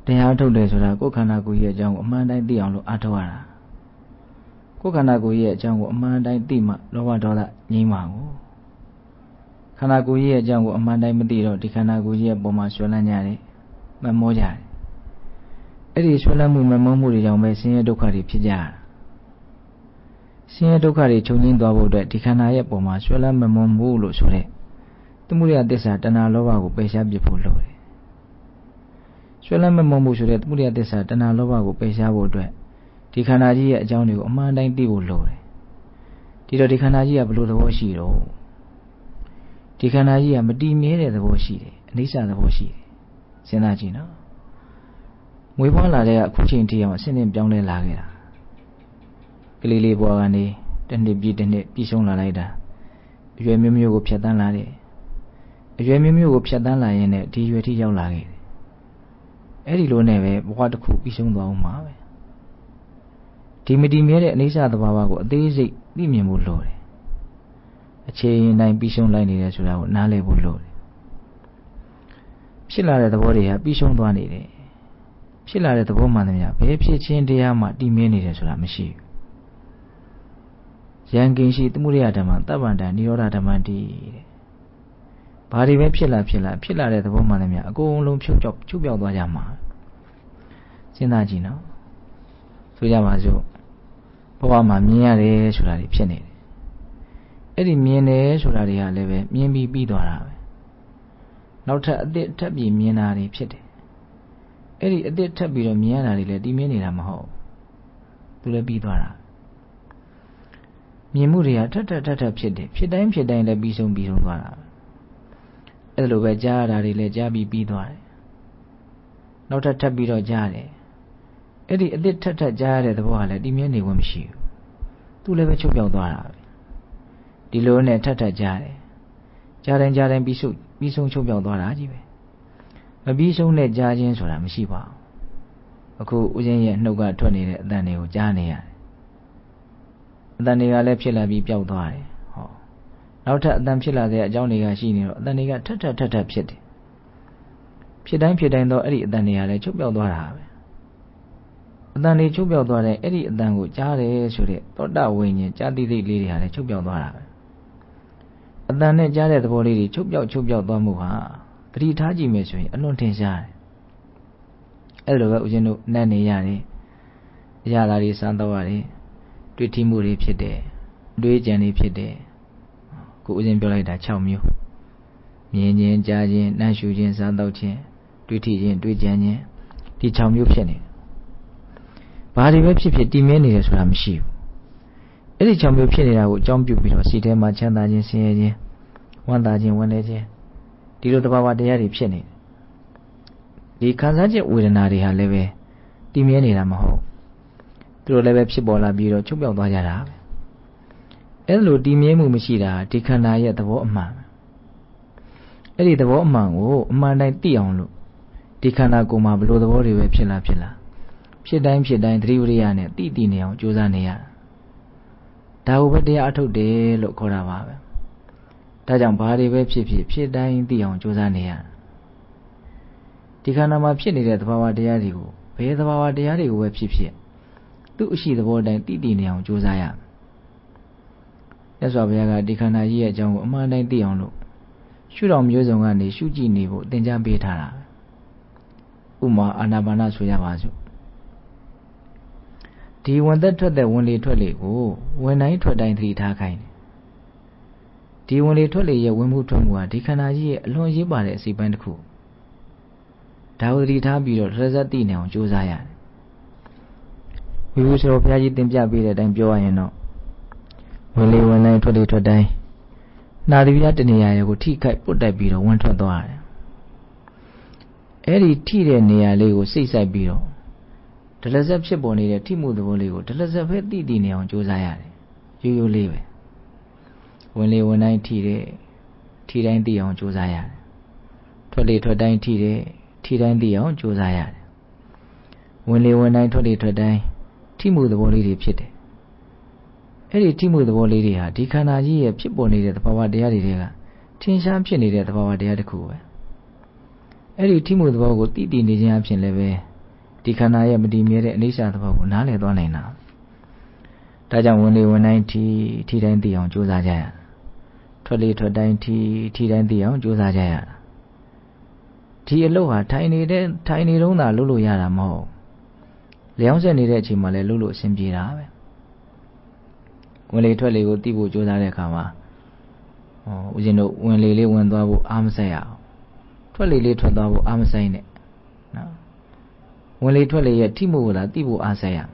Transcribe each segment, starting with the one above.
တရားထုတ်တယ်ဆိုတာကိုယ်ခန္ဓာကိုယ်ရဲ့အကြောင်းကိုအမှန်တိုင်းသိအောင်လို့အားထုတ်ရတာကိုယ်ခန္ဓာကိုယ်ရဲ့အကြောင်းကိုအမှန်တိုင်းသိမှလောဘဒေါသငြိမ်းမှာကိုခန္ဓာကိုယ်ရဲ့အကြောင်းကိုအမှန်တိုင်းမသိတော့ဒီခန္ဓာကိုယ်ရဲ့ပုံမှာဆွဲလန်းကြတယ်မမောကြတယ်အဲ့ဒီဆွဲလန်းမှုမမောမှုတွေကြောင့်ပဲဆင်းရဲဒုက္ခတွေဖြစ်ကြတာဆင်းရဲဒုက္ခတွေချုပ်ငြိမ်းသွားဖို့အတွက်ဒီခန္ဓာရဲ့ပုံမှာဆွဲလန်းမမောမှုလို့ဆိုတဲ့သမုဒယသစ္စာတဏှာလောဘကိုပယ်ရှားပြဖို့လိုတယ်ဆွဲလန်းမမောမှုဆိုတဲ့သမုဒယသစ္စာတဏှာလောဘကိုပယ်ရှားဖို့အတွက်ဒီခန္ဓာကြီးရဲ့အကြောင်းတွေကိုအမှန်တိုင်းသိဖို့လိုတယ်ဒီတော့ဒီခန္ဓာကြီးကဘယ်လိုသဘောရှိတော့ဒီခန္ဓာကြီးကမတည်မြဲတဲ့သဘောရှိတယ်အနိစ္စသဘောရှိတယ်စဉ်းစားကြည့်နော်မွေးဖွားလာတဲ့အခုချိန်ထိအောင်အစဉ်နဲ့ပြောင်းလဲလာခဲ့တာကလေးလေးဘဝကနေတစ်နှစ်ပြီးတစ်နှစ်ပြီးဆုံးလာလိုက်တာအရွယ်မျိုးမျိုးကိုဖြတ်တန်းလာတယ်အရွယ်မျိုးမျိုးကိုဖြတ်တန်းလာရင်လည်းဒီရွယ်ထိရောက်လာခဲ့တယ်အဲ့ဒီလိုနဲ့ပဲဘဝတစ်ခုပြီးဆုံးသွားအောင်မှာပဲဒီမတည်မြဲတဲ့အနိစ္စသဘာဝကိုအသေးစိတ်သိမြင်ဖို့လိုတယ်အခြေအနေတိုင်းပြီးဆုံးလိုက်နေတယ်ဆိုတာကိုနားလည်ဖို့လိုတယ်ဖြစ်လာတဲ့သဘောတွေဟာပြီးဆုံးသွားနေတယ်ဖြစ်လာတဲ့သဘောမှန်သမျှဘယ်ဖြစ်ချင်းတရားမှတည်မြဲနေတယ်ဆိုတာမရှိဘူးယံကိဉ္စီသမုဒယဓမ္မတပ္ပန္တနိရောဓဓမ္မတိတဲ့ဘာတွေပဲဖြစ်လာတဲ့သဘောမှန်သမျှအကုန်လုံးချုပ်ပြောက်သွားကြမှာစဉ်းစားကြည့်နော်ဆိုကြပါစို့ဘဝမှာမြင်ရတယ်ဆိုတာတွေဖြစ်နေတယ်အဲ့ဒီမြင်တယ်ဆိုတာတွေကလည်းပဲမြင်ပြီးပြီးသွားတာပဲနောက်ထပ်အသစ်ထပ်ပြီးမြင်တာတွေဖြစ်တယ်အဲ့ဒီအသစ်ထပ်ပြီးတော့မြင်ရတာတွေလည်းတည်မြဲနေတာမဟုတ်ဘူးသူလည်းပြီးသွားတာမြင်မှုတွေကထပ်ဖြစ်တယ်ဖြစ်တိုင်းလည်းပြီးဆုံးသွားတာအဲ့လိုပဲကြားရတာတွေလည်းကြားပြီးပြီးသွားတယ်နောက်ထပ်ပြီးတော့ကြားတယ်အဲ့ဒီအသစ်ထပ်ကြားရတဲ့သဘောကလည်းတည်မြဲနေဝင်မရှိဘူးသူလည်းပဲချုပ်ပြောက်သွားတာပဲဒီလိုနဲ့ထပ်ကြားတယ်ကြားတိုင်းပြီးဆုံးချုပ်ပြောက်သွားတာကြီးပဲမပြီးဆုံးတဲ့ကြားခြင်းဆိုတာမရှိပါဘူးအခုဦးဇင်းရဲ့နှုတ်ကထွက်နေတဲ့အသံတွေကိုကြားနေရတယ်အသံတွေကလည်းဖြစ်လာပြီးပျောက်သွားတယ်ဟောနောက်ထပ်အသံဖြစ်လာတဲ့အကြောင်းတွေကရှိနေတော့အသံတွေကထပ်ဖြစ်တယ်ဖြစ်တိုင်းတော့အဲ့ဒီအသံတွေကလည်းချုပ်ပြောက်သွားတာပဲအတန်လေးချုပ်ပြောက်သွားတဲ့အဲ့ဒီအတန်ကိုကြားတယ်ဆိုတဲ့သောတဝိညာဉ်ကြားသိသိလေးတွေဟာလည်းချုပ်ပြောက်သွားတာပဲအတန်နဲ့ကြားတဲ့သဘောလေးတွေချုပ်ပြောက်သွားမှုဟာသတိထားကြည့်မယ်ဆိုရင်အလွန်ထင်ရှားတယ်အဲ့လိုပဲဦးဇင်းတို့နတ်နေရတယ်အရာတွေစမ်းတော့ရတယ်တွေ့ထိမှုတွေဖြစ်တယ်တွေးကြံတွေဖြစ်တယ်ကိုဦးဇင်းပြောလိုက်တာ6မျိုးမြင်ခြင်းကြားခြင်းနှမ်းရှူခြင်းစားတော့ခြင်းတွေ့ထိခြင်းတွေ့ကြံခြင်းဒီ6မျိုးဖြစ်နေတယ်ဘာတွေပဲဖြစ်တည်မြဲနေတယ်ဆိုတာမရှိဘူးအဲ့ဒီ6မျိုးဖြစ်နေတာကိုအကြောင်းပြုပြီးတော့စိတ်ထဲမှာချမ်းသာခြင်းဆင်းရဲခြင်းဝမ်းသာခြင်းဝမ်းနည်းခြင်းဒီလိုတဘာဝတရားတွေဖြစ်နေတယ်ဒီခံစားချက်ဝေဒနာတွေဟာလည်းပဲတည်မြဲနေတာမဟုတ်သူတို့လည်းပဲဖြစ်ပေါ်လာပြီးတော့ချုပ်ပြောက်သွားကြတာပဲအဲ့လိုတည်မြဲမှုမရှိတာဒီခန္ဓာရဲ့သဘောအမှန်အဲ့ဒီသဘောအမှန်ကိုအမှန်တိုင်းသိအောင်လို့ဒီခန္ဓာကိုယ်မှာဘယ်လိုသဘောတွေပဲဖြစ်လာဖြစ်တိုင်းသတိဝိရိယနဲ့သိနေအောင်ကြိုးစားနေရတာဒါကိုပဲတရားအထုတ်တယ်လို့ခေါ်တာပါပဲဒါကြောင့်ဘာတွေပဲဖြစ်တိုင်းသိအောင်ကြိုးစားနေရဒီခန္ဓာမှာဖြစ်နေတဲ့သဘာဝတရားတွေကိုဘယ်သဘာဝတရားတွေကိုပဲဖြစ်သူ့အရှိသဘောတိုင်းသိနေအောင်ကြိုးစားရမြတ်စွာဘုရားကဒီခန္ဓာကြီးရဲ့အကြောင်းကိုအမှန်တိုင်းသိအောင်လို့ရှုတော်မျိုးစုံကနေရှုကြည့်နေဖို့သင်ကြားပေးထားတာဥမာအာနာပါနဆိုရပါစို့ဒီဝင်သက်ထွက်တဲ့ဝင်လေထွက်လေကိုဝင်တိုင်းထွက်တိုင်းသတိထားခိုင်းတယ်ဒီဝင်လေထွက်လေရဲ့ဝင်မှုထွက်မှုဟာဒီခန္ဓာကြီးရဲ့အလွန်ရေးပါတဲ့အစိပ်ပိုင်းတစ်ခုဒါကိုသတိထားပြီးတော့တစ်စက်သိနေအောင်ကြိုးစားရတယ်ဝိဝုဆိုဘုရားကြီးသင်ပြပေးတဲ့အတိုင်းပြောရရင်တော့ဝင်လေဝင်တိုင်းထွက်လေထွက်တိုင်းနာရီပြတနေရာကိုထိခိုက်ပုတ်တက်ပြီးတော့ဝင်ထွက်သွားတယ်အဲ့ဒီထိတဲ့နေရာလေးကိုစိတ်ဆိုင်ပြီးတော့ဒလဇက်ဖြစ်ပေါ်နေတဲ့ထိမှုသဘောလေးကိုဒလဇက်ပဲသိနေအောင်ကြိုးစားရတယ်ရိုးလေးပဲဝင်လေဝင်တိုင်းထိတိုင်းသိအောင်ကြိုးစားရတယ်ထွက်လေထွက်တိုင်းထိတိုင်းသိအောင်ကြိုးစားရတယ်ဝင်လေဝင်တိုင်းထွက်လေထွက်တိုင်းထိမှုသဘောလေးတွေဖြစ်တယ်အဲ့ဒီထိမှုသဘောလေးတွေဟာဒီခန္ဓာကြီးရဲ့ဖြစ်ပေါ်နေတဲ့သဘာဝတရားတွေကထင်ရှားဖြစ်နေတဲ့သဘာဝတရားတစ်ခုပဲအဲ့ဒီထိမှုသဘောကိုသိနေခြင်းအဖြစ်လည်းပဲဒီခန္ဓာရဲ့မတည်မြဲတဲ့အနိစ္စသဘောကိုနားလည်သွားနိုင်တာဒါကြောင့်ဝင်လေဝင်တိုင်းထီတိုင်းသိအောင်ကြိုးစားကြရထွက်လေထွက်တိုင်းထီတိုင်းသိအောင်ကြိုးစားကြရဒီအလုပ်ဟာထိုင်နေတုန်းသာလုပ်လို့ရတာမဟုတ်လျောင်းဆက်နေတဲ့အချိန်မှာလည်းလုပ်လို့အဆင်ပြေတာပဲဝင်လေထွက်လေကိုသိဖို့ကြိုးစားတဲ့အခါမှာဦးဇင်းတို့ဝင်လေလေးဝင်သွားဖို့အားမဆိုင်ရအောင်ထွက်လေလေးထွက်သွားဖို့အားမဆိုင်နဲ့နော်ဝင်လေထွက်လေရဲ့ထိမှုကိုသာသိဖို့အားဆိုင်ရ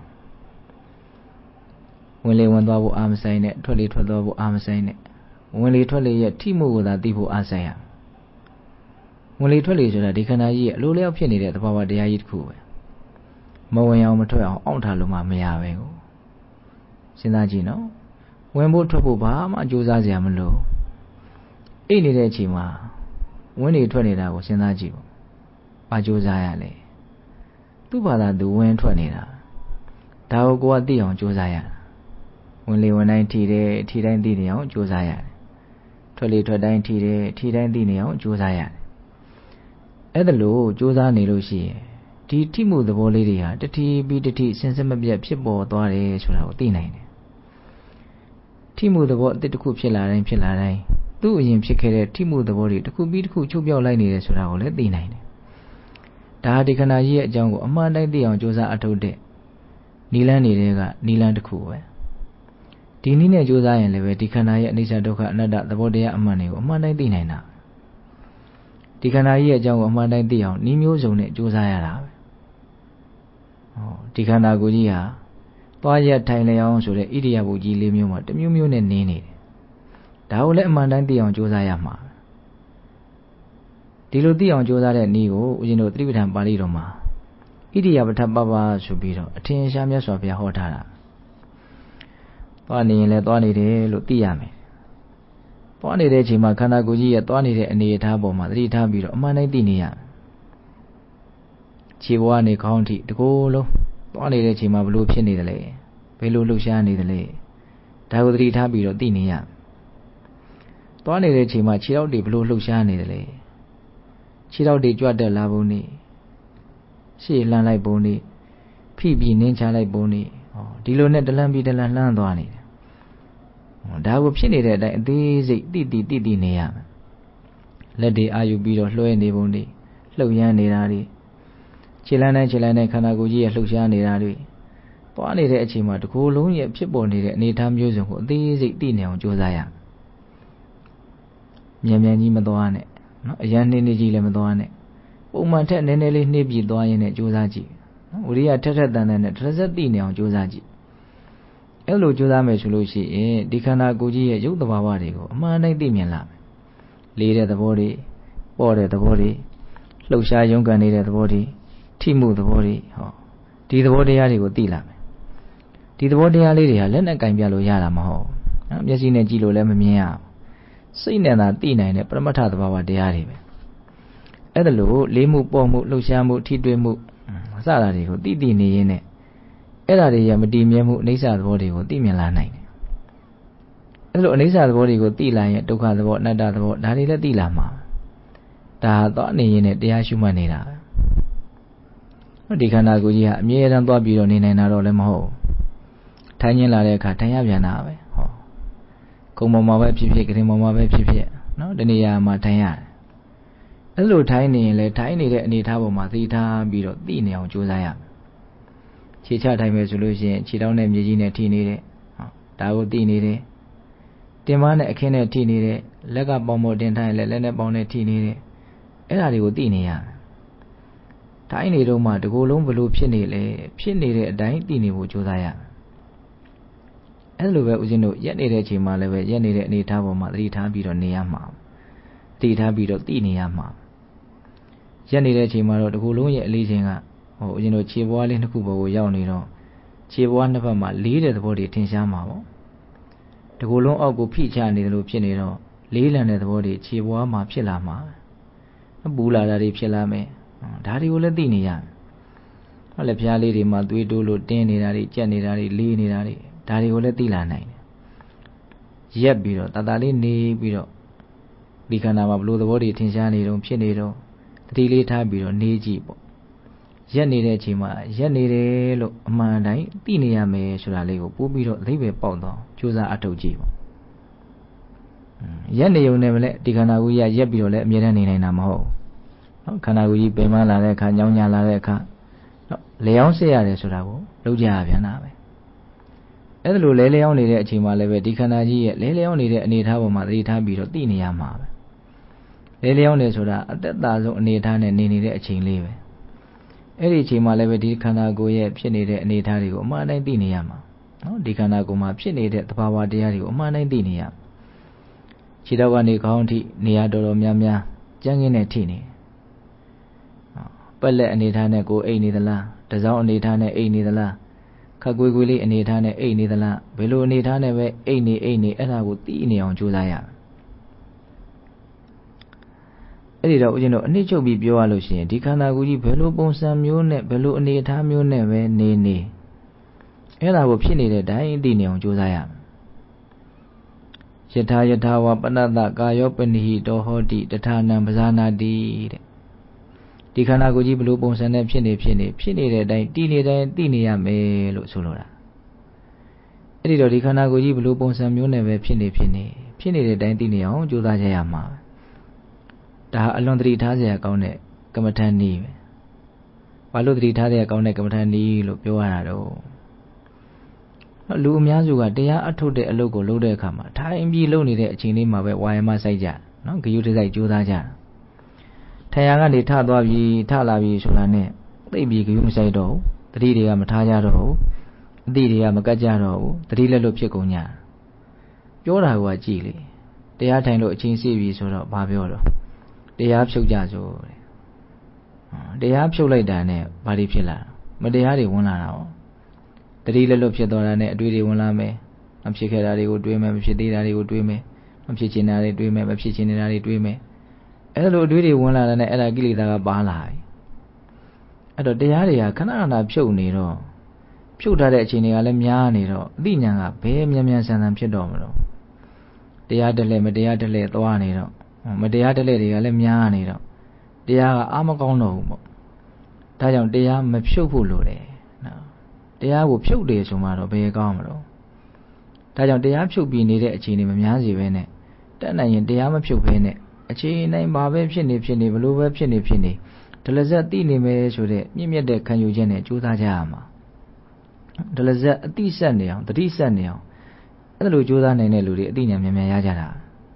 ဝင်လေဝင်သွားဖို့အားမဆိုင်နဲ့ထွက်လေထွက်သွားဖို့အားမဆိုင်နဲ့ဝင်လေထွက်လေရဲ့ထိမှုကိုသာသိဖို့အားဆိုင်ရဝင်လေထွက်လေဆိုတာဒီခန္ဓာကြီးရဲ့အလိုလျောက်ဖြစ်နေတဲ့သဘာဝတရားကြီးတစ်ခုပဲမဝင်အောင်မထွက်အောင်အောင့်ထားလို့မှမရပဲကိုစဉ်းစားကြည့်နော်ဝင်ဖို့ထွက်ဖို့ဘာမှကြိုးစားစရာမလိုအိတ်နေတဲ့အချိန်မှာဝင်နေထွက်နေတာကိုစဉ်းစားကြည့်ပေါ့ဘာကြိုးစားရလဲသူ့ဘာသာသူဝင်ထွက်နေတာဒါကိုကိုကသိအောင်ကြိုးစားရဝင်လေဝင်တိုင်းထီတိုင်းသိနေအောင်ကြိုးစားရတယ်ထွက်လေထွက်တိုင်းထီတိုင်းသိနေအောင်ကြိုးစားရတယ်အဲ့ဒါလို့ကြိုးစားနေလို့ရှိရင်ဒီထိမှုသဘောလေးတွေဟာတတိပြီးတတိစဉ်ဆက်မပြတ်ဖြစ်ပေါ်သွားတယ်ဆိုတာကိုသိနိုင်တယ်ထိမှုသဘောအတစ်ခုဖြစ်လာတိုင်းသူ့အရင်ဖြစ်ခဲ့တဲ့ထိမှုသဘောတွေတစ်ခုပြီးတစ်ခုချုပ်ပြောက်လိုက်နေတယ်ဆိုတာကိုလည်းသိနိုင်တယ်ဒါဒီခန္ဓာကြီးရဲ့အကြောင်းကိုအမှန်တိုင်းသိအောင်ကြိုးစားအထုတ်တဲ့နိလန်းတွေကနိလန်းတစ်ခုပဲဒီနည်းနဲ့ကြိုးစားရင်လည်းပဲဒီခန္ဓာရဲ့အနိစ္စဒုက္ခအနတ္တသဘောတရားအမှန်တွေကိုအမှန်တိုင်းသိနိုင်တာဒီခန္ဓာကြီးရဲ့အကြောင်းကိုအမှန်တိုင်းသိအောင်ဤမျိုးစုံနဲ့ကြိုးစားရတာပဲဒီခန္ဓာကိုယ်ကြီးဟာသွားရထိုင်လျောင်းဆိုတဲ့ဣရိယာပုကြီးလေးမျိုးမှာတစ်မျိုးမျိုးနဲ့နေနေတယ်ဒါကိုလည်းအမှန်တိုင်းသိအောင်ကြိုးစားရမှာဒီလိုသိအောင်ကြိုးစားတဲ့နည်းကိုဦးဇင်းတို့သတိပဋ္ဌာန်ပါဠိတော်မှာဣရိယာပဋ္ဌပပဆိုပြီးတော့အထင်ရှားမြတ်စွာဘုရားဟောထားတာသွားနေရင်လည်းသွားနေတယ်လို့သိရမယ်သွားနေတဲ့အချိန်မှာခန္ဓာကိုယ်ကြီးရဲ့သွားနေတဲ့အနေအထားပေါ်မှာသတိထားပြီးတော့အမှန်တိုင်းသိနေရမယ်ခြေဘဝနေခေါင်းထိတကိုယ်လုံးသွားနေတဲ့အချိန်မှာဘလို့ဖြစ်နေတယ်လဲဘယ်လိုလှုပ်ရှားနေတယ်လဲဒါကိုသတိထားပြီးတော့သိနေရသွားနေတဲ့အချိန်မှာခြေထောက်တွေဘလို့လှုပ်ရှားနေတယ်လဲခြေထောက်တွေကြွတက်လာပုံနေရှေ့လှမ်းလိုက်ပုံနေဖိပြီးနင်းချလိုက်ပုံနေဒီလိုနဲ့တလန်းပြီးတလန်းလှမ်းသွားနေတယ်ဒါကိုဖြစ်နေတဲ့အတိုင်းအသေးစိတ်တိနေရမယ်လက်တွေအာယူပြီးတော့လွှဲနေပုံနေလှုပ်ရမ်းနေတာတွေခြေလမ်းတိုင်းခန္ဓာကိုယ်ကြီးရဲ့လှုပ်ရှားနေတာတွေသွားနေတဲ့အချိန်မှာတကူလုံးရဲ့ဖြစ်ပေါ်နေတဲ့အနေအထားမျိုးစုံကိုအသေးစိတ်သိနေအောင်ကြိုးစားရမြန်ကြီးမသွားနဲ့နော်အရန်နှင်းကြီးလည်းမသွားနဲ့ပုံမှန်ထက်နည်းနည်းလေးနှိပ်ပြီးသွားရင်းနဲ့ကြိုးစားကြည့်နော်ဝိရိယထက်တန်နဲ့တစ်စက်သိနေအောင်ကြိုးစားကြည့်အဲ့လိုကြိုးစားမယ်ဆိုလို့ရှိရင်ဒီခန္ဓာကိုယ်ကြီးရဲ့ရုပ်သဘာဝတွေကိုအမှန်တိုင်းသိမြင်လာမယ်လေးတဲ့သဘောတွေပေါ့တဲ့သဘောတွေလှုပ်ရှားရုန်းကန်နေတဲ့သဘောတွေထိမှုသဘောတွေဒီသဘောတရားတွေကိုသိလာမယ်ဒီသဘောတရားလေးတွေဟာလက်နဲ့ကင်ပြလို့ရတာမဟုတ်နော်မျက်စိနဲ့ကြည့်လို့လည်းမမြင်ရစိတ်နဲ့သာသိနိုင်တဲ့ပရမတ္ထသဘာဝတရားတွေပဲအဲ့ဒါလို့လေးမှုပေါ့မှုလှုပ်ရှားမှုထိတွေ့မှုစတာတွေကိုသိနေရင်းနဲ့အဲ့ဒါတွေရမတည်မြဲမှုအနိစ္စသဘောတွေကိုသိမြင်လာနိုင်တယ်အဲ့လိုအနိစ္စသဘောတွေကိုသိလာရင်ဒုက္ခသဘောအနတ္တသဘောဒါတွေလည်းသိလာမှာဒါသွားနေရင်နဲ့တရားရှုမှတ်နေတာဒီခန္ဓာကိုယ်ကြီးဟာအမြဲတမ်းသွားပြီးတော့နေနိုင်တာတော့လည်းမဟုတ်ထိုင်ခြင်းလာတဲ့အခါထိုင်ရပြန်တာပဲကုံပေါ်မှာပဲဖြစ်ဖြစ်ကရင်ပေါ်မှာပဲဖြစ်ဖြစ်နော်တနေရာမှာထိုင်ရတယ်အဲ့လိုထိုင်နေရင်လည်းထိုင်နေတဲ့အနေအထားပေါ်မှာသိထားပြီးတော့သိနေအောင်ကြိုးစားရမယ်ခြေချထိုင်မယ်ဆိုလို့ရှိရင်ခြေထောက်နဲ့မြေကြီးနဲ့ထိနေတဲ့ဒါကိုသိနေတယ်တင်မနဲ့အခင်းနဲ့ထိနေတဲ့လက်ကပေါင်ပေါ်တင်ထားရင်လည်းလက်နဲ့ပေါင်နဲ့ထိနေတဲ့အဲ့ဒါတွေကိုသိနေရမယ်ထိုင်နေတော့မှတကူလုံးဘလို့ဖြစ်နေလဲဖြစ်နေတဲ့အတိုင်းသိနေဖို့ကြိုးစားရမယ်အဲ့လိုပဲဦးဇင်းတို့ရက်နေတဲ့အချိန်မှာလည်းပဲရက်နေတဲ့အနေအထားပေါ်မှာသတိထားပြီးတော့နေရမှာသတိထားပြီးတော့သိနေရမှာရက်နေတဲ့အချိန်မှာတော့တကူလုံးရဲ့အလေးချိန်ကဦးဇင်းတို့ခြေပွားလေးနှစ်ခုပေါ်ကိုရောက်နေတော့ခြေပွားနှစ်ဖက်မှာလေးတဲ့သဘောတွေထင်ရှားမှာပေါ့တကူလုံးအောက်ကိုဖိချနေတယ်လို့ဖြစ်နေတော့လေးလံတဲ့သဘောတွေခြေပွားမှာဖြစ်လာမှာပူလာတာတွေဖြစ်လာမယ်ဒါတွေကိုလည်းသိနေရမယ်လက်ဖျားလေးတွေမှာသွေးတိုးလို့တင်းနေတာတွေကြက်နေတာတွေလေးနေတာတွေဒါတွေကိုလည်းသိလာနိုင်တယ်ရက်ပြီးတော့တလေးနေပြီးတော့ဒီခန္ဓာမှာဘလို့သဘောတွေထင်ရှားနေတော့ဖြစ်နေတော့တတိလေးထားပြီးတော့နေကြည့်ပေါ့ရက်နေတဲ့အချိန်မှာရက်နေတယ်လို့အမှန်တိုင်းသိနေရမယ်ဆိုတာလေးကိုပို့ပြီးတော့အဓိပ္ပာယ်ပေါက်တော့ကြိုးစားအထောက်ကြည့်ပေါ့ရက်နေုံနဲ့မလဲဒီခန္ဓာကိုယ်ကြီးရက်ပြီးတော့လည်းအမြဲတမ်းနေနိုင်တာမဟုတ်နော်ခန္ဓာကိုယ်ကြီးပင်ပန်းလာတဲ့အခါညောင်းညာလာတဲ့အခါနော်လေအောင်ဆက်ရတယ်ဆိုတာကိုလုပ်ကြရပြန်တာပဲအဲ့ဒါလိုလဲလျောင်းနေတဲ့အချိန်မှာလည်းပဲဒီခန္ဓာကြီးရဲ့လဲလျောင်းနေတဲ့အနေအထားပေါ်မှာသတိထားပြီးတော့သိနေရမှာပဲလဲလျောင်းနေဆိုတာအသက်သာဆုံးအနေအထားနဲ့နေနေတဲ့အချိန်လေးပဲအဲ့ဒီအချိန်မှာလည်းပဲဒီခန္ဓာကိုယ်ရဲ့ဖြစ်နေတဲ့အနေအထားတွေကိုအမှန်တိုင်းသိနေရမှာနော်ဒီခန္ဓာကိုယ်မှာဖြစ်နေတဲ့သဘာဝတရားတွေကိုအမှန်တိုင်းသိနေရခြေထောက်ကနေခေါင်းအထိနေရာတော်တော်များများကြမ်းကင်းနဲ့ထိနေပက်လက်အနေထားနဲ့ကိုယ်အိတ်နေသလားတစောင်းအနေထားနဲ့အိတ်နေသလားခက်ကွေးကွေးလေးအနေထားနဲ့အိတ်နေသလားဘယ်လိုအနေထားနဲ့ပဲအိတ်နေအဲ့ဒါကိုသိနေအောင်ကြိုးစားရအဲ့ဒီတော့ဦးဇင်းတို့အနှစ်ချုပ်ပြီးပြောရလို့ရှိရင်ဒီခန္ဓာကိုယ်ကြီးဘယ်လိုပုံစံမျိုးနဲ့ဘယ်လိုအနေအထားမျိုးနဲ့ပဲနေအဲ့ဒါကိုဖြစ်နေတဲ့တိုင်းသိနေအောင်ကြိုးစားရယထာယထာဝပနတ္တကာယောပနိဟိတောဟောတိတထာနံပဇာနာတိတဲ့ဒီခန္ဓာကိုယ်ကြီးဘယ်လိုပုံစံနဲ့ဖြစ်နေတဲ့အတိုင်းတည်နေတိုင်းသိနေရမယ်လို့ဆိုလိုတာအဲ့ဒီတော့ဒီခန္ဓာကိုယ်ကြီးဘယ်လိုပုံစံမျိုးနဲ့ပဲဖြစ်နေတဲ့အတိုင်းသိနေအောင်ကြိုးစားကြရမှာဒါအလွန်သတိထားစရာကောင်းတဲ့ကမ္မဋ္ဌာန်းနည်းပဲဘာလို့သတိထားစရာကောင်းတဲ့ကမ္မဋ္ဌာန်းနည်းလို့ပြောရတာတော့လူအများစုကတရားအထုတ်တဲ့အလုပ်ကိုလုပ်တဲ့အခါမှာထိုင်ပြီးလုပ်နေတဲ့အချိန်လေးမှာပဲဝါယမစိုက်ကြနော်ဂယုတစိုက်ကြိုးစားကြထိုင်ရကနေထသွားပြီးထလာပြီးဆိုတာနဲ့သိပြီးဂယုမစိုက်တော့ဘူးတတိတွေကမထားကြတော့ဘူးအတိတွေကမကတ်ကြတော့ဘူးတတိလက်လို့ဖြစ်ကုန်ကြပြောတာကကြည်လေတရားထိုင်လို့အချိန်စီးပြီဆိုတော့ဘာပြောတော့တရားဖြုတ်ကြဆိုတရားဖြုတ်လိုက်တာနဲ့ဘာတွေဖြစ်လာမတရားတွေဝင်လာတာပေါ့တတိလက်လွတ်ဖြစ်သွားတာနဲ့အတွေ့တွေဝင်လာမယ်မဖြစ်ခဲ့တာတွေကိုတွေးမယ်မဖြစ်သေးတာတွေကိုတွေးမယ်မဖြစ်ချင်တာတွေတွေးမယ်မဖြစ်ချင်နေတာတွေတွေးမယ်အဲ့လိုအတွေ့တွေဝင်လာတဲ့နဲ့အဲ့ဒါကိလေသာကပါလာပြီအဲ့တော့တရားတွေကခဏခဏဖြုတ်နေတော့ဖြုတ်ထားတဲ့အချိန်တွေကလည်းများနေတော့အသိဉာဏ်ကဘယ်မြန်မြန်ဆန်ဆန်ဖြစ်တော့မလို့တရားတလဲမတရားတလဲသွားနေတော့မတရားတလဲတွေကလည်းများနေတော့တရားကအာမကောင်းတော့ဘူးပေါ့ဒါကြောင့်တရားမဖြုတ်ဖို့လိုတယ်နော်တရားကိုဖြုတ်တယ်ဆိုမှတော့ဘယ်ကောင်းမလို့ဒါကြောင့်တရားဖြုတ်ပြီးနေတဲ့အချိန်တွေမများစီပဲနဲ့တက်နိုင်ရင်တရားမဖြုတ်ဘဲနဲ့အချိန်တိုင်းဘာပဲဖြစ်နေဘလို့ပဲဖြစ်နေဒလဇက်သိနေမယ်ဆိုတဲ့မြင့်မြတ်တဲ့ခံယူချက်နဲ့ကြိုးစားကြရမှာဒလဇက်အတိဆက်နေအောင်တတိဆက်နေအောင်အဲ့လိုကြိုးစားနိုင်တဲ့လူတွေအသိဉာဏ်မြန်မြန်ရကြတာ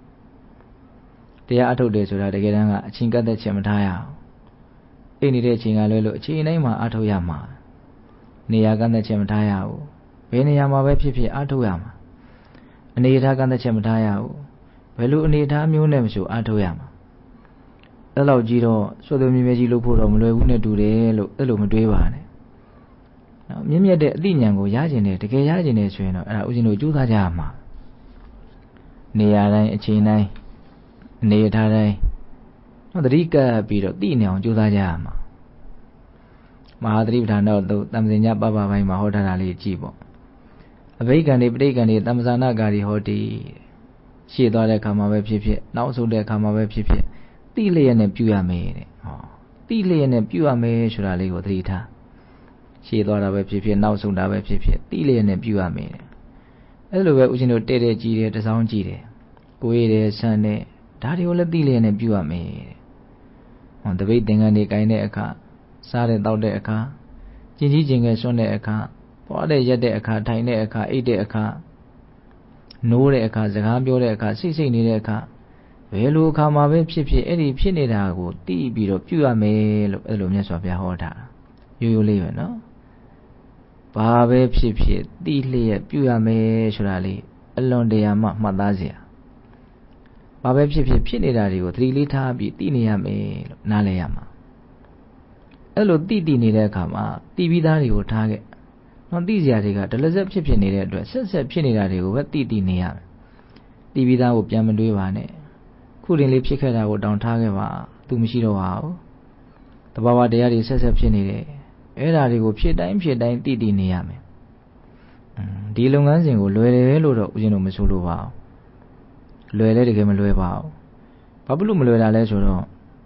တရားအထုတ်တယ်ဆိုတာတကယ်တမ်းကအချိန်ကတ်သက်ချက်မထားရအောင်အိတ်နေတဲ့အချိန်ကလွဲလို့အချိန်တိုင်းမှာအထုတ်ရမှာနေရာကတ်သက်ချက်မထားရဘူးဘယ်နေရာမှာပဲဖြစ်ဖြစ်အထုတ်ရမှာအနေအထားကတ်သက်ချက်မထားရဘူးဘယ်လိုအနေအထားမျိုးနဲ့မဆိုအထုတ်ရမှာအဲ့လောက်ကြီးတော့စွတ်သွေးမြဲမြဲကြီးလုပ်ဖို့တော့မလွယ်ဘူးနဲ့တူတယ်လို့အဲ့လိုမတွေးပါနဲ့နော်မြင့်မြတ်တဲ့အသိဉာဏ်ကိုရကျင်တယ်တကယ်ရကျင်တယ်ဆိုရင်တော့အဲ့ဒါဥစဉ်တို့ကြိုးစားကြရမှာနေရာတိုင်းအချိန်တိုင်းအနေအထားတိုင်းနော်သတိကပ်ပြီးတော့သိနေအောင်ကြိုးစားကြရမှာမဟာသတိပဋ္ဌာန်တော့တမ္ပဇင်ညပပပိုင်းမှာဟောထားတာလေးကြည့်ပေါ့အဘိက္ခံတွေပဋိက္ခံတွေတမ္ပဇာနာကာရီဟောတိရှေ့သွားတဲ့အခါမှာပဲဖြစ်ဖြစ်နောက်ဆုတ်တဲ့အခါမှာပဲဖြစ်ဖြစ်တိလျက်နဲ့ပြုရမယ်တဲ့ဟောတိလျက်နဲ့ပြုရမယ်ဆိုတာလေးကိုသတိထားရှေ့သွားတာပဲဖြစ်ဖြစ်နောက်ဆုတ်တာပဲဖြစ်ဖြစ်တိလျက်နဲ့ပြုရမယ်တဲ့အဲ့လိုပဲဦးဇင်းတို့တဲ့ကြည်တယ်တစောင်းကြည်တယ်ကိုယ်ရည်ဆန်းတယ်ဒါတွေကိုလည်းတိလျက်နဲ့ပြုရမယ်တဲ့ဟောတပိတ်သင်္ကန်းတွေကင်တဲ့အခါစားတဲ့တောက်တဲ့အခါကျင်ကြီးကျင်ငယ်စွန့်တဲ့အခါသွားတဲ့ရက်တဲ့အခါထိုင်တဲ့အခါအိတ်တဲ့အခါနိုးတဲ့အခါစကားပြောတဲ့အခါစိတ်နေတဲ့အခါဘယ်လိုအခါမှာပဲဖြစ်ဖြစ်အဲ့ဒီဖြစ်နေတာကိုသိပြီးတော့ပြုရမယ်လို့အဲ့လိုမြတ်စွာဘုရားဟောတာရိုးရိုးလေးပဲနော်ဘာပဲဖြစ်ဖြစ်သိလျက်ပြုရမယ်ဆိုတာလေးအလွန်တရာမှမှတ်သားစရာဘာပဲဖြစ်ဖြစ်ဖြစ်နေတာတွေကိုသတိလေးထားပြီးသိနေရမယ်လို့နားလည်ရမှာအဲ့လိုသိနေတဲ့အခါမှာသိပြီးသားတွေကိုထားခဲ့နော်သိစရာတွေကဒလဇက်ဖြစ်နေတဲ့အတွက်ဆက်ဖြစ်နေတာတွေကိုပဲသိနေရမယ်သိပြီးသားကိုပြန်မတွေးပါနဲ့ခုတင်လေးဖြစ်ခဲ့တာကိုတောင်းထားခဲ့ပါသူမရှိတော့ပါဘူးတဘာဝတရားတွေဆက်ဖြစ်နေတယ်အဲ့ဒါတွေကိုဖြစ်တိုင်းသိနေရမယ်ဒီလုပ်ငန်းစဉ်ကိုလွယ်တယ်လို့တော့ဦးဇင်းတို့မဆိုလိုပါဘူးလွယ်လဲတကယ်မလွယ်ပါဘူးဘာဖြစ်လို့မလွယ်တာလဲဆိုတော့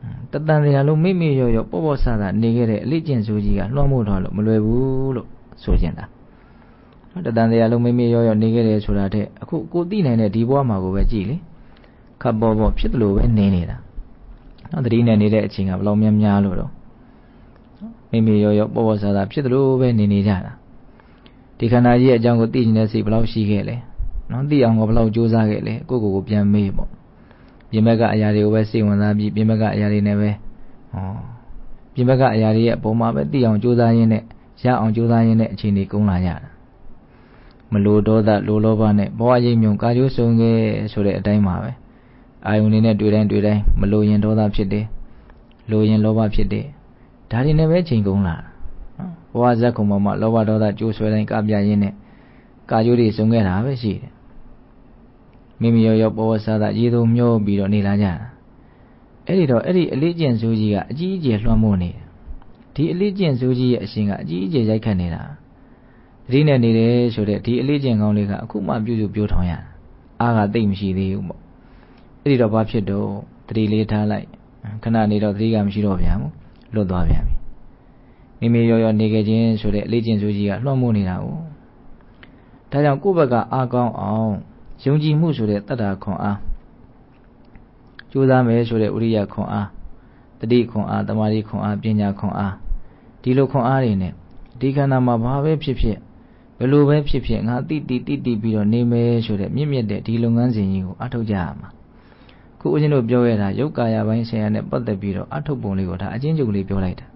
တတန်တရားလုံးမိမိရောရောပေါ့ပေါ့ဆဆနေခဲ့တဲ့အလေးကျင့်ဆိုကြီးကလွှမ်းမိုးထားလို့မလွယ်ဘူးလို့ဆိုကျင်တာတတန်တရားလုံးမိမိရောရောနေခဲ့တယ်ဆိုတာတဲ့အခုကိုသိနိုင်တဲ့ဒီဘဝမှာကိုပဲကြည်လေခပ်ပေါ်ပေါ်ဖြစ်တယ်လို့ပဲနေနေတာတတိနဲ့နေတဲ့အချိန်ကဘယ်လောက်များများလို့တော့မိမိရောရောပေါ့ပေါ့ဆဆဖြစ်တယ်လို့ပဲနေကြတာဒီခန္ဓာကြီးရဲ့အကြောင်းကိုသိနေတဲ့စိတ်ဘယ်လောက်ရှိခဲ့လဲသိအောင်ကိုဘယ်လောက်ကြိုးစားခဲ့လဲကိုယ့်ကိုယ်ပြန်မေးပေါ့ပြင်ဘက်ကအရာတွေကိုပဲစိတ်ဝင်စားပြီးပြင်ဘက်ကအရာတွေနဲ့ပဲပြင်ဘက်ကအရာတွေရဲ့အပေါ်မှာပဲသိအောင်ကြိုးစားရင်းနဲ့ရအောင်ကြိုးစားရင်းနဲ့အချိန်တွေကုန်လာကြတာမလိုဒေါသလိုလောဘနဲ့ဘဝရိပ်မြုံကာကျိုးဆုံးခဲ့ဆိုတဲ့အတိုင်းပါပဲအာယုန်တွေနဲ့တွေ့တိုင်းမလိုရင်ဒေါသဖြစ်တယ်လိုရင်လောဘဖြစ်တယ်ဒါတွေနဲ့ပဲချိန်ကုန်လာဘဝဇက်ခုံပေါ်မှာလောဘဒေါသကြိုးဆွဲတိုင်းကပြရင်းနဲ့ကာကျိုးတွေဆုံးခဲ့တာပဲရှိတယ်မိမိရောပေါ်ပေါ်ဆဆရေသုံးမျောပြီးတော့နေလာကြတာအဲ့ဒီတော့အဲ့ဒီအလေးကျင့်စိုးကြီးကအကြီးအကျယ်လွှမ်းမိုးနေတယ်ဒီအလေးကျင့်စိုးကြီးရဲ့အရှင်ကအကြီးအကျယ်ရိုက်ခတ်နေတာတတိနဲ့နေတယ်ဆိုတဲ့ဒီအလေးကျင့်ကောင်းလေးကအခုမှပြုစုပြောထောင်ရတာအားကသိမ့်မရှိသေးဘူးပေါ့အဲ့ဒီတော့ဘာဖြစ်တော့တတိလေးထားလိုက်ခဏနေတော့တတိကမရှိတော့ပြန်ဘူးလွတ်သွားပြန်ပြီမိမိရောနေခဲ့ခြင်းဆိုတဲ့အလေးကျင့်စိုးကြီးကလွှမ်းမိုးနေတာကိုဒါကြောင့်ကိုယ့်ဘက်ကအားကောင်းအောင်ယုံကြည်မှုဆိုတဲ့တတ္တာခွန်အားကြိုးစားမယ်ဆိုတဲ့ဥရိယခွန်အားတတိခွန်အားတမာတိခွန်အားပညာခွန်အားဒီလိုခွန်အားတွေနဲ့ဒီခန္ဓာမှာဘာပဲဖြစ်ဖြစ်ဘယ်လိုပဲဖြစ်ဖြစ်ငါတိပြီးတော့နေမယ်ဆိုတဲ့မြင့်မြတ်တဲ့ဒီလုပ်ငန်းစဉ်ကြီးကိုအထောက်ကြရမှာခုဦးဇင်းတို့ပြောရတာယုတ်ကာယပိုင်းဆရာနဲ့ပတ်သက်ပြီးတော့အထောက်ပုံလေးကိုဒါအချင်းချုပ်လေးပြောလိုက်တာ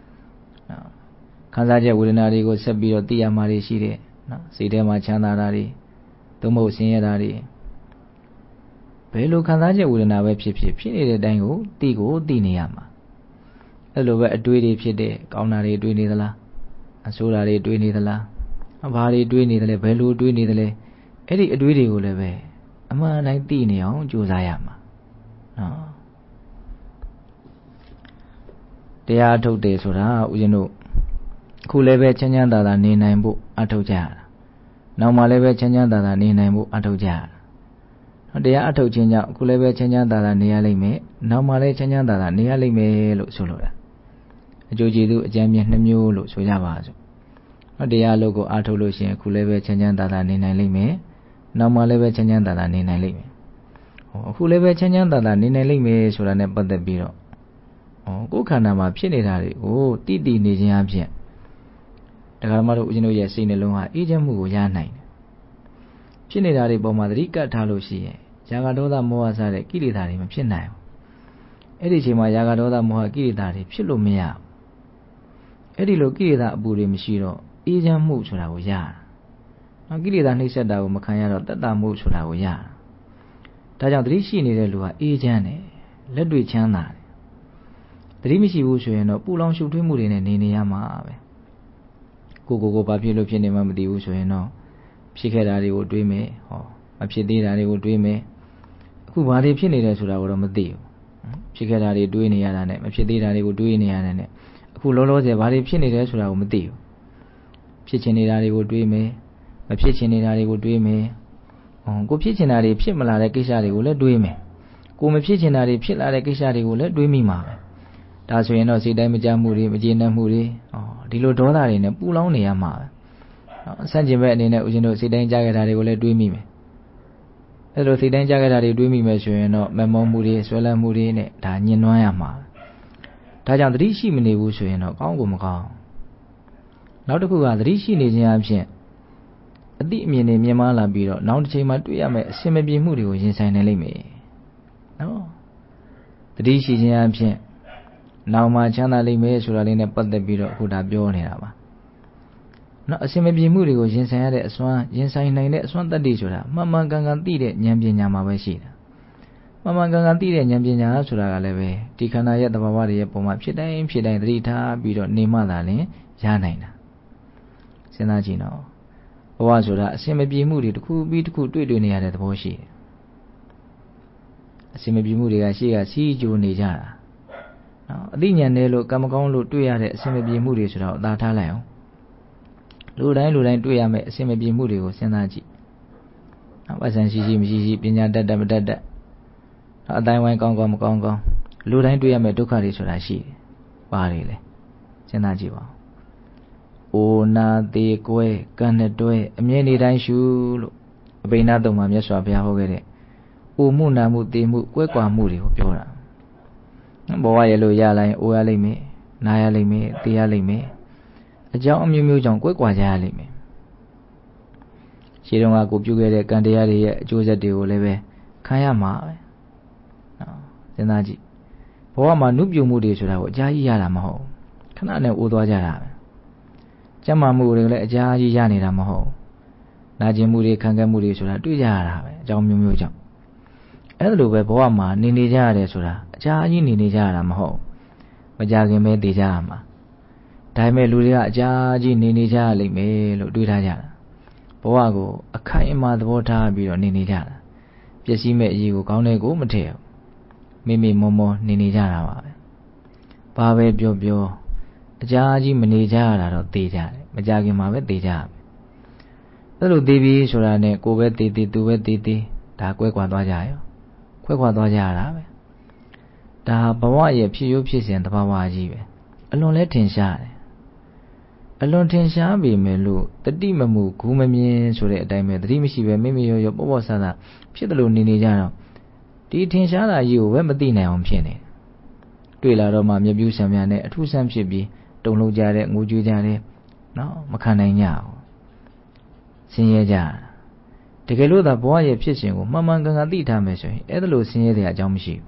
ခံစားချက်ဝေဒနာတွေကိုဆက်ပြီးတော့သိရမှာတွေရှိတယ်နော်စိတ်ထဲမှာချမ်းသာတာတွေသို့မဟုတ်ဆင်းရဲတာတွေဘယ်လိုခံစားချက်ဝေဒနာပဲဖြစ်နေတဲ့အတိုင်းကိုသိနေရမှာအဲ့လိုပဲအတွေးတွေဖြစ်တဲ့ကောင်းတာတွေတွေးနေသလားအဆိုးတာတွေတွေးနေသလားဘာတွေတွေးနေသလဲဘယ်လိုတွေးနေသလဲအဲ့ဒီအတွေးတွေကိုလည်းပဲအမှန်တိုင်းသိနေအောင်ကြိုးစားရမှာနော်တရားထုတ်တယ်ဆိုတာဦးဇင်းတို့အခုလည်းပဲချမ်းသာသာနေနိုင်ဖို့အထောက်ကြရတာနောက်မှလည်းပဲချမ်းသာသာနေနိုင်ဖို့အထောက်ကြရတာတရားအထုတ်ခြင်းကြောင့်အခုလည်းပဲချမ်းသာသာနေရလိမ့်မယ်နောက်မှလည်းချမ်းသာသာနေရလိမ့်မယ်လို့ဆိုလိုတာအကျိုးကျေးဇူးအကျမ်းမြတ်2မျိုးလို့ဆိုကြပါစို့တရားလို့ကိုအထုတ်လို့ရှိရင်အခုလည်းပဲချမ်းသာသာနေနိုင်လိမ့်မယ်နောက်မှလည်းပဲချမ်းသာသာနေနိုင်လိမ့်မယ်အခုလည်းပဲချမ်းသာသာနေနိုင်လိမ့်မယ်ဆိုတာနဲ့ပတ်သက်ပြီးတော့ကိုယ်ခန္ဓာမှာဖြစ်နေတာတွေကိုတိနေခြင်းအပြင်တရားဓမ္မတို့ဦးဇင်းတို့ရဲ့စိတ်နှလုံးဟာအေးချမ်းမှုကိုရနိုင်တယ်ဖြစ်နေတာတွေပေါ်မှာသတိကပ်ထားလို့ရှိရင်ຢာကဒေါသမောဟစတဲ့ကိလေသာတွေမဖြစ်နိုင်ဘူးအဲ့ဒီအချိန်မှာຢာကဒေါသမောဟကိလေသာတွေဖြစ်လို့မရဘူးအဲ့ဒီလိုကိလေသာအပူတွေမရှိတော့အေးချမ်းမှုဆိုတာကိုရတာကိလေသာနှိမ့်ဆက်တာကိုမခံရတော့တတ္တမှုဆိုတာကိုရတာဒါကြောင့်သတိရှိနေတဲ့လူဟာအေးချမ်းတယ်လက်တွေ့ချမ်းသာတယ်သတိမရှိဘူးဆိုရင်တော့ပူလောင်ရှုပ်ထွေးမှုတွေနဲ့နေရမှာပဲကိုဘာဖြစ်လို့ဖြစ်နေမှမသိဘူးဆိုရင်တော့ဖြစ်ခဲ့တာတွေကိုတွေးမယ်မဖြစ်သေးတာတွေကိုတွေးမယ်အခုဘာတွေဖြစ်နေတယ်ဆိုတာကိုတော့မသိဘူးဖြစ်ခဲ့တာတွေတွေးနေရတာနဲ့မဖြစ်သေးတာတွေကိုတွေးနေရတာနဲ့အခုလောလောဆယ်ဘာတွေဖြစ်နေတယ်ဆိုတာကိုမသိဘူးဖြစ်ချင်နေတာတွေကိုတွေးမယ်မဖြစ်ချင်နေတာတွေကိုတွေးမယ်ကိုဖြစ်ချင်တာတွေဖြစ်မလာတဲ့ကိစ္စတွေကိုလည်းတွေးမယ်ကိုမဖြစ်ချင်တာတွေဖြစ်လာတဲ့ကိစ္စတွေကိုလည်းတွေးမိမှာပဲဒါဆိုရင်တော့စိတ်တိုင်းမကြမှုတွေမကျေနပ်မှုတွေဒီလိုဒေါသတွေနဲ့ပူလောင်နေရမှာပဲဆန့်ကျင်ဘက်အနေနဲ့ဦးဇင်းတို့စိတ်တိုင်းကြားခဲ့တာတွေကိုလည်းတွေးမိမယ်အဲ့လိုစိတ်တိုင်းကြားခဲ့တာတွေတွေးမိမယ်ဆိုရင်တော့မမောမှုတွေဆွဲလန်းမှုတွေနဲ့ဒါညှဉ်းနှွမ်းရမှာဒါကြောင့်သတိရှိမနေဘူးဆိုရင်တော့ကောင်းကိုမကောင်းနောက်တစ်ခုကသတိရှိနေခြင်းအပြင်အတိအမြင်တွေမြင်မာလာပြီးတော့နောက်တစ်ချိန်မှာတွေ့ရမယ့်အစင်မပြေမှုတွေကိုရင်ဆိုင်နိုင်လိမ့်မယ်နော်သတိရှိခြင်းအပြင်နောက်မှချမ်းသာလိမ့်မယ်ဆိုတာလေးနဲ့ပတ်သက်ပြီးတော့အခုဒါပြောနေတာပါနော်အစင်မပြေမှုတွေကိုရင်ဆိုင်ရတဲ့အစွမ်းရင်ဆိုင်နိုင်တဲ့အစွမ်းတတ္တိဆိုတာမှန်မှန်ကန်ကန်သိတဲ့ဉာဏ်ပညာမှာပဲရှိတာမှန်မှန်ကန်ကန်သိတဲ့ဉာဏ်ပညာဆိုတာကလည်းပဲဒီခန္ဓာရဲ့သဘာဝတွေရဲ့ပုံမှာဖြစ်တိုင်းသတိထားပြီးတော့နေမှသာလျှင်ရနိုင်တာစဉ်းစားကြည့်နော်ဘဝဆိုတာအစင်မပြေမှုတွေတစ်ခုပြီးတစ်ခုတွေ့နေရတဲ့သဘောရှိတယ်အစင်မပြေမှုတွေကရှေ့ကစီးကြိုနေကြတာနော်အသိဉာဏ်နဲ့လို့ကံမကောင်းလို့တွေ့ရတဲ့အစင်မပြေမှုတွေဆိုတော့အသာထားလိုက်အောင်လူတိုင်းတွေ့ရမယ့်အစင်မပြေမှုတွေကိုစဉ်းစားကြည့်။ဝိဇ္ဇန်ရှိမရှိပညာတတ်မတတ်အတိုင်းဝိုင်းကောင်းမကောင်းလူတိုင်းတွေ့ရမယ့်ဒုက္ခတွေဆိုတာရှိတယ်ပါလေလေစဉ်းစားကြည့်ပါအိုနာသေးကွဲကံနဲ့တွဲအမြဲနေတိုင်းရှုလို့အဘိနာတုံမှာမြတ်စွာဘုရားဟောခဲ့တဲ့အိုမှုနာမှုသေမှုကွဲကွာမှုတွေကိုပြောတာဘဝရဲ့လို့ရလိုက်အိုရလိမ့်မယ်နာရလိမ့်မယ်သေရလိမ့်မယ်အကြောင်းအမျိုးမျိုးကြောင့်ကွဲကွာကြရလိမ့်မယ်ရှင်းတော့ကကိုပြုခဲ့တဲ့ကံတရားတွေရဲ့အကျိုးဆက်တွေကိုလည်းပဲခံရမှာပဲနော်စဉ်းစားကြည့်ဘဝမှာနုပြုမှုတွေဆိုတာကိုအကြာကြီးရတာမဟုတ်ခဏနဲ့အိုးသွားကြတာပဲကျမ်းမာမှုတွေလည်းအကြာကြီးရနေတာမဟုတ်နာကျင်မှုတွေခံခဲ့မှုတွေဆိုတာတွေ့ကြရတာပဲအကြောင်းမျိုးမျိုးကြောင့်အဲ့လိုပဲဘဝမှာနေနေကြရတယ်ဆိုတာအကြာကြီးနေနေကြရတာမဟုတ်မကြခင်ပဲသိကြရမှာဒါပေမဲ့လူတွေကအကြာကြီးနေနေကြရလိမ့်မယ်လို့တွေးထားကြတာဘဝကိုအခိုင်အမာသဘောထားပြီးတော့နေနေကြတာပျက်စီးမဲ့အရေးကိုကောင်းတဲ့ကိုမထည့်ဘူးမိမိမောမောနေနေကြတာပါပဲဘာပဲပြောပြောအကြာကြီးမနေကြရတာတော့သိကြတယ်မကြခင်မှာပဲသိကြရမယ်အဲ့လိုသိပြီးဆိုတာနဲ့ကိုယ်ပဲသိသိသူပဲသိသိဒါကွဲကွာသွားကြရောခွဲခွာသွားကြရတာပဲဒါဘဝရဲ့ဖြစ်ရိုးဖြစ်စဉ်သဘာဝကြီးပဲအလွန်လဲထင်ရှားတယ်အလွန်ထင်ရှားပေမဲ့လို့တတိမမှုဂူမမြင်ဆိုတဲ့အတိုင်းပဲတတိမရှိပဲမိမိရောရောပေါ့ပေါ့ဆဆဖြစ်တယ်လို့နေနေကြတော့ဒီထင်ရှားတာကြီးကိုပဲမသိနိုင်အောင်ဖြစ်နေတွေ့လာတော့မှမျက်ပြူးဆံများနဲ့အထူးဆန်းဖြစ်ပြီးတုန်လှုပ်ကြတဲ့ငိုကြွေးကြတဲ့နော်မခံနိုင်ကြဘူးဆင်းရဲကြတကယ်လို့သာဘဝရဲ့ဖြစ်စဉ်ကိုမှန်မှန်ကန်ကန်သိထားမယ်ဆိုရင်အဲ့ဒါလို့ဆင်းရဲတဲ့အကြောင်းမရှိဘူး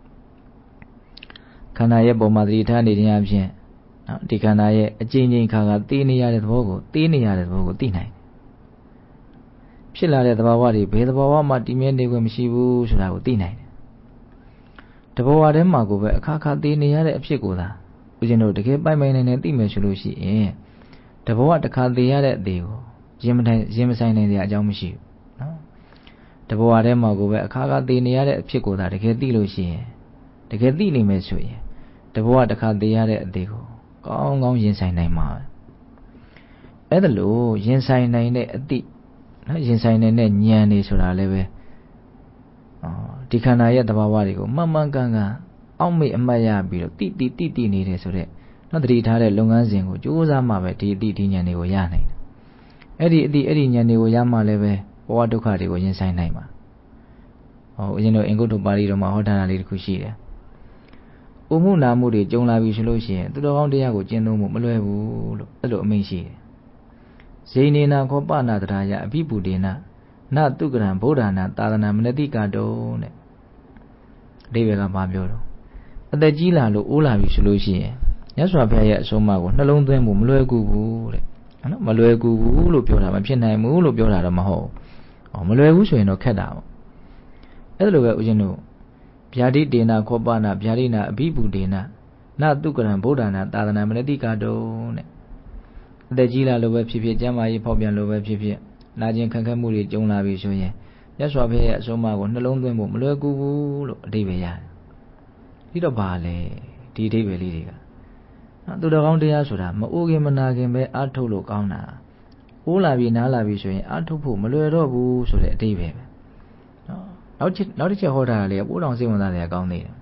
ခန္ဓာရဲ့ပုံမှာသတိထားနေခြင်းအပြင်နော်ဒီခန္ဓာရဲ့အကျဉ်းချင်းခါကသိနေရတဲ့သဘောကိုသိနေရတဲ့သဘောကိုသိနိုင်ဖြစ်လာတဲ့သဘာဝတွေဘယ်သဘာဝမှတည်မြဲနေခွင့်မရှိဘူးဆိုတာကိုသိနိုင်တယ်တဘောဝထဲမှာကိုပဲအခါခါသိနေရတဲ့အဖြစ်ကိုသာဦးဇင်းတို့တကယ်ပိုင်ပိုင်နိုင်နိုင်သိမယ်ဆိုလို့ရှိရင်တဘောဝတစ်ခါသိရတဲ့အသေးကိုရင်မဆိုင်နိုင်တဲ့အကြောင်းမရှိဘူးနော်တဘောဝထဲမှာကိုပဲအခါခါသိနေရတဲ့အဖြစ်ကိုသာတကယ်သိလို့ရှိရင်တကယ်သိနေမယ်ဆိုရင်တဘောဝတစ်ခါသိရတဲ့အသေးကိုကောင်းကောင်းရင်ဆိုင်နိုင်မှာအဲ့ဒါလို့ရင်ဆိုင်နိုင်တဲ့အသည့်နော်ရင်ဆိုင်နိုင်တဲ့ဉာဏ်နေဆိုတာလည်းပဲဒီခန္ဓာရဲ့သဘာဝတွေကိုမှန်မှန်ကန်ကန်အောက်မေ့အမှတ်ရပြီးတော့တိနေတယ်ဆိုတော့နော်တတိထားတဲ့လုပ်ငန်းစဉ်ကိုကြိုးစားမှပဲဒီအသည့်ဒီဉာဏ်တွေကိုရနိုင်တယ်အဲ့ဒီအသည့်အဲ့ဒီဉာဏ်တွေကိုရမှလည်းပဲဘဝဒုက္ခတွေကိုရင်ဆိုင်နိုင်မှာဦးဇင်းတို့အင်္ဂုတ္တပါဠိတော်မှာဟောထားတာလေးတစ်ခုရှိတယ်။ဥမှုနာမှုတွေကြုံလာပြီဆိုလို့ရှိရင်သူတော်ကောင်းတရားကိုကျင့်သုံးမှုမလွယ်ဘူးလို့အဲ့လိုအမိန့်ရှိတယ်။ဇိနေနာခောပနာတရာယအဘိပုဒေနနတုကရံဗုဒ္ဓနာသာသနာမနတိကတုံးတဲ့အဓိပ္ပာယ်ကဘာပြောတော့အသက်ကြီးလာလို့အိုးလာပြီဆိုလို့ရှိရင်မြတ်စွာဘုရားရဲ့အဆုံးအမကိုနှလုံးသွင်းမှုမလွယ်ကူဘူးတဲ့နော်မလွယ်ကူဘူးလို့ပြောတာမဖြစ်နိုင်ဘူးလို့ပြောတာတော့မဟုတ်ဘူးမလွယ်ဘူးဆိုရင်တော့ခက်တာပေါ့အဲ့လိုပဲဦးဇင်းတို့ဗျာဒိတေနခောပနာဗျာဒိနာအဘိပုဒေနနတုကရံဗုဒ္ဓနာသာသနာမနတိကတုံးတဲ့အသက်ကြီးလာလို့ပဲဖြစ်ဖြစ်ကျမ်းမာရေးဖောက်ပြန်လို့ပဲဖြစ်ဖြစ်နာကျင်ခံခက်မှုတွေကြုံလာပြီဆိုရင်မြတ်စွာဘုရားရဲ့အဆုံးအမကိုနှလုံးသွင်းဖို့မလွယ်ကူဘူးလို့အဓိပ္ပာယ်ရတယ်ဒီတော့ဘာလဲဒီအဓိပ္ပာယ်လေးတွေကသူတော်ကောင်းတရားဆိုတာမအိုခင်မနာခင်ပဲအားထုတ်လို့ကောင်းတာအိုးလာပြီနားလာပြီဆိုရင်အားထုတ်ဖို့မလွယ်တော့ဘူးဆိုတဲ့အဓိပ္ပာယ်ပဲနောက်တစ်ချက်ဟောတာလေပိုးတော်စိတ်ဝင်စားတယ်ကောင်းသေးတယ်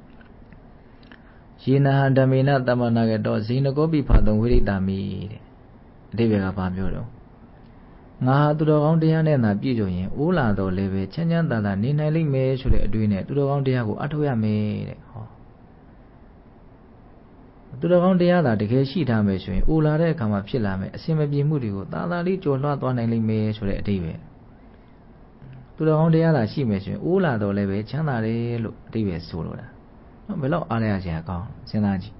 ယေနဟံဓမ္မေနတမ္မနာကတော့ဇိနကောပိဖာတုံဝိရိတ္တာမိတဲ့အဓိပ္ပာယ်ကဘာပြောတော့ငါဟာသူတော်ကောင်းတရားနဲ့သာပြည့်စုံရင်အိုးလာတော့လည်းပဲချမ်းချမ်းသာသာနေနိုင်လိမ့်မယ်ဆိုတဲ့အတွေးနဲ့သူတော်ကောင်းတရားကိုအထောက်ရမယ်တဲ့သူတော်ကောင်းတရားသာတကယ်ရှိထားမယ်ဆိုရင်အိုလာတဲ့အခါမှာဖြစ်လာမယ်အစင်မပြေမှုတွေကိုသာသာလေးကျော်လွှားသွားနိုင်လိမ့်မယ်ဆိုတဲ့အဓိပ္ပာယ်သူတော်ကောင်းတရားသာရှိမယ်ဆိုရင်အိုးလာတော့လည်းပဲချမ်းသာတယ်လို့အဓိပ္ပာယ်ဆိုလိုတာနော်ဘယ်တော့အားရစရာကောင်းစဉ်းစားကြည့်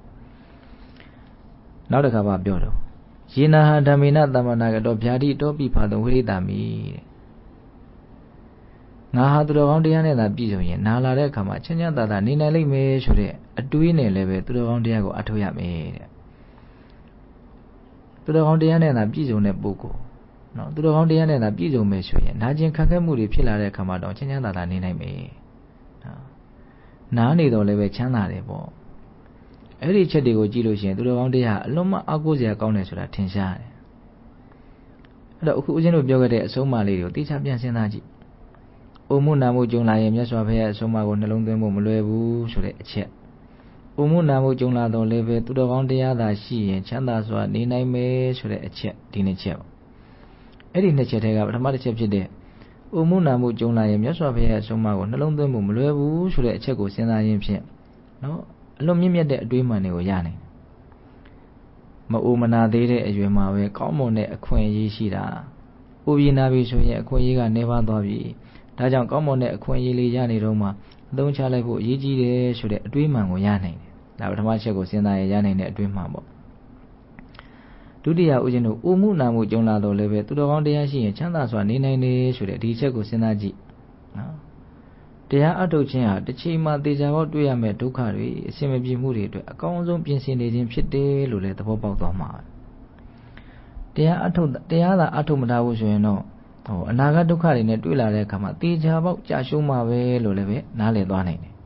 နောက်တစ်ခါပါပြောတော့ယေနဟဓမ္မေနတမ္မနာကတော့ဗျာတိတောပိဖာတုံဝိရိတ္တာမိတဲ့ငါဟာသူတော်ကောင်းတရားနဲ့သာပြည့်စုံရင်နာလာတဲ့အခါမှာချမ်းချမ်းသာသာနေနိုင်လိမ့်မယ်ဆိုတဲ့အတွေးနဲ့လည်းပဲသူတော်ကောင်းတရားကိုအထောက်ရမယ်တဲ့သူတော်ကောင်းတရားနဲ့သာပြည့်စုံတဲ့ပုဂ္ဂိုလ်နော်သူတော်ကောင်းတရားနဲ့သာပြည့်စုံမယ်ဆိုရင်နာကျင်ခံခက်မှုတွေဖြစ်လာတဲ့အခါမှာတော့ချမ်းချမ်းသာသာနေနိုင်မယ်နားနေတော့လည်းပဲချမ်းသာတယ်ပေါ့အဲ့ဒီချက်တွေကိုကြည့်လို့ရှိရင်သူတော်ကောင်းတရားအလွန်မှအားကိုးစရာကောင်းတယ်ဆိုတာထင်ရှားတယ်အဲ့တော့အခုဦးဇင်းတို့ပြောခဲ့တဲ့အဆုံးအမလေးတွေကိုသိချပြန်စဉ်းစားကြည့်အိုမှုနာမှုကြုံလာရင်မြတ်စွာဘုရားအဆုံးအမကိုနှလုံးသွင်းဖို့မလွယ်ဘူးဆိုတဲ့အချက်ဥမှုနာမှုကြုံလာတော့လည်းပဲသူတော်ကောင်းတရားသာရှိရင်ချမ်းသာစွာနေနိုင်မယ်ဆိုတဲ့အချက်ဒီနှစ်ချက်ပေါ့အဲ့ဒီနှစ်ချက်ထဲကပထမတစ်ချက်ဖြစ်တဲ့ဥမှုနာမှုကြုံလာရင်မြတ်စွာဘုရားရဲ့အဆုံးအမကိုနှလုံးသွင်းမှုမလွယ်ဘူးဆိုတဲ့အချက်ကိုစဉ်းစားရင်းဖြင့်နော်အလွန်မြင့်မြတ်တဲ့အတွေးမှန်တွေကိုရနိုင်မအိုမနာသေးတဲ့အရွယ်မှာပဲကောင်းမွန်တဲ့အခွင့်အရေးရှိတာအိုပြီးနာပြီးဆိုရင်အခွင့်အရေးကနေပါသွားပြီဒါကြောင့်ကောင်းမွန်တဲ့အခွင့်အရေးလေးရနေတော့မှအသုံးချလိုက်ဖို့အရေးကြီးတယ်ဆိုတဲ့အတွေးမှန်ကိုရနိုင်တယ်ဒါပထမချက်ကိုစဉ်းစားရနိုင်တဲ့အတွေးမှန်ပေါ့ဒုတိယဦးဇင်းတို့အိုမှုနာမှုကြုံလာတော့လည်းပဲသူတော်ကောင်းတရားရှိရင်ချမ်းသာစွာနေနိုင်တယ်ဆိုတဲ့ဒီချက်ကိုစဉ်းစားကြည့်နော်တရားအထုတ်ခြင်းဟာတစ်ချိန်မှာသေချာပေါက်တွေ့ရမယ့်ဒုက္ခတွေအစင်မပြေမှုတွေအတွက်အကောင်းဆုံးပြင်ဆင်နေခြင်းဖြစ်တယ်လို့လည်းသဘောပေါက်သွားမှာတရားသာအထုတ်မထားဘူးဆိုရင်တော့အနာဂတ်ဒုက္ခတွေနဲ့တွေ့လာတဲ့အခါမှာသေချာပေါက်ကြာရှုံးမှာပဲလို့လည်းပဲနားလည်သွားနိုင်တယ်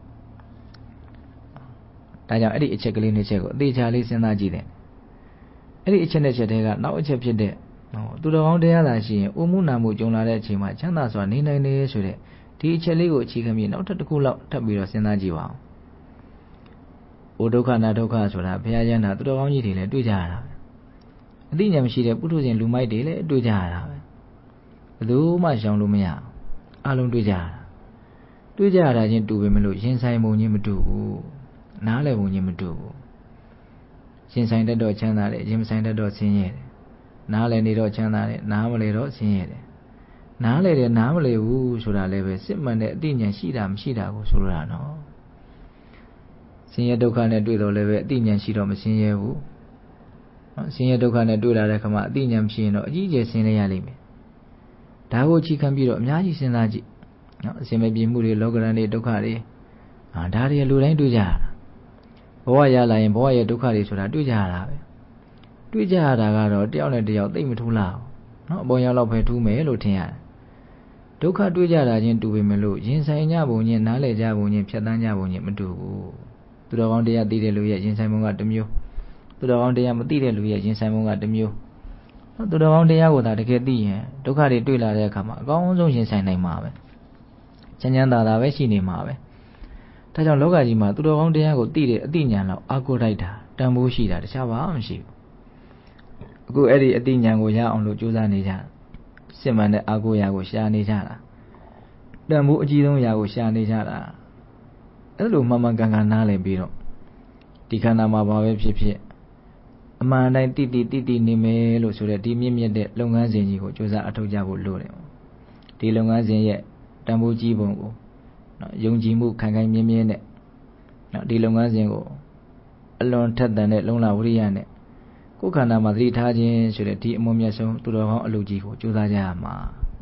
ဒါကြောင့်အဲ့ဒီအချက်ကလေးနှစ်ချက်ကိုအသေးချာလေးစဉ်းစားကြည့်တယ်အဲ့ဒီအချက်နဲ့ချက်တည်းကနောက်အချက်ဖြစ်တဲ့သူတော်ကောင်းတရားသာရှိရင်အိုမှုနာမှုကြုံလာတဲ့အချိန်မှာချမ်းသာစွာနေနိုင်တယ်ဆိုတဲ့ဒီအချက်လေးကိုအခြေခံပြီးနောက်တစ်ခုလောက်ထပ်ပြီးတော့စဉ်းစားကြည့်ပါဦး။အိုဒုက္ခနာဒုက္ခဆိုတာဘုရားယန္တာသူတော်ကောင်းကြီးတွေလည်းတွေ့ကြရတာပဲ။အသိဉာဏ်မရှိတဲ့ပုထုဇဉ်လူမိုက်တွေလည်းတွေ့ကြရတာပဲ။ဘယ်သူမှရှောင်လို့မရဘူး။အလုံးတွေ့ကြရတာ။တွေ့ကြရတာချင်းတူပေမဲ့လို့ရင်ဆိုင်ပုံချင်းမတူဘူး။နားလည်ပုံချင်းမတူဘူး။ရင်ဆိုင်တတ်တော့ချမ်းသာတယ်ရင်မဆိုင်တတ်တော့ဆင်းရဲတယ်။နားလည်နေတော့ချမ်းသာတယ်နားမလည်တော့ဆင်းရဲတယ်။နားလေတယ်နားမလည်ဘူးဆိုတာလည်းပဲစစ်မှန်တဲ့အသိဉာဏ်ရှိတာမရှိတာကိုဆိုလိုတာနော်ဆင်းရဲဒုက္ခနဲ့တွေ့တော့လည်းပဲအသိဉာဏ်ရှိတော့မဆင်းရဲဘူးနော်ဆင်းရဲဒုက္ခနဲ့တွေ့လာတဲ့အခါမှာအသိဉာဏ်မရှိရင်တော့အကြီးကျယ်ဆင်းလဲရလိမ့်မယ်ဒါကိုအခြေခံပြီးတော့အများကြီးစဉ်းစားကြည့်နော်အစင်မပြေမှုတွေလောကရန်တွေဒုက္ခတွေဒါတွေလူတိုင်းတွေ့ကြရတာဘဝရလာရင်ဘဝရဲ့ဒုက္ခတွေဆိုတာတွေ့ကြရတာပဲတွေ့ကြရတာကတော့တယောက်နဲ့တယောက်သိမ့်မထူးလားနော်အပေါ်ရောက်တော့ပဲထူးမယ်လို့ထင်ရတယ်ဒုက္ခတွေ့ကြတာချင်းတူပေမဲ့လို့ရင်ဆိုင်ကြပုံချင်းနားလည်ကြပုံချင်းဖြတ်တန်းကြပုံချင်းမတူဘူးသူတော်ကောင်းတရားသိတဲ့လူရဲ့ရင်ဆိုင်ပုံကတစ်မျိုးသူတော်ကောင်းတရားမသိတဲ့လူရဲ့ရင်ဆိုင်ပုံကတစ်မျိုးသူတော်ကောင်းတရားကိုသာတကယ်သိရင်ဒုက္ခတွေတွေ့လာတဲ့အခါမှာအကောင်းဆုံးရင်ဆိုင်နိုင်မှာပဲချမ်းချမ်းသာသာပဲရှိနေမှာပဲဒါကြောင့်လောကကြီးမှာသူတော်ကောင်းတရားကိုသိတဲ့အသိဉာဏ်လောက်အားကိုးလိုက်တာတန်ဖိုးရှိတာတခြားဘာမှမရှိဘူးအခုအဲ့ဒီအသိဉာဏ်ကိုရအောင်လို့ကြိုးစားနေကြစစ်မှန်တဲ့အာကိုရာကိုရှာနေကြတာတန်ဖိုးအကြီးဆုံးရာကိုရှာနေကြတာအဲ့လိုမှန်မှန်ကန်ကန်နားလည်ပြီးတော့ဒီခန္ဓာမှာဘာပဲဖြစ်ဖြစ်အမှန်တိုင်းတိနေမယ်လို့ဆိုတဲ့ဒီမြင့်မြတ်တဲ့လုပ်ငန်းစဉ်ကြီးကိုကြိုးစားအထောက်ကြဖို့လိုတယ်ဒီလုပ်ငန်းစဉ်ရဲ့တန်ဖိုးကြီးပုံကိုယုံကြည်မှုခိုင်ခိုင်မြဲမြဲနဲ့ဒီလုပ်ငန်းစဉ်ကိုအလွန်ထက်သန်တဲ့လုံလဝိရိယနဲ့ကိုယ်ခန္ဓာမှာသတိထားခြင်းဆိုတဲ့ဒီအမွန်မြတ်ဆုံးသူတော်ကောင်းအလုပ်ကြီးကိုကြိုးစားကြရမှာ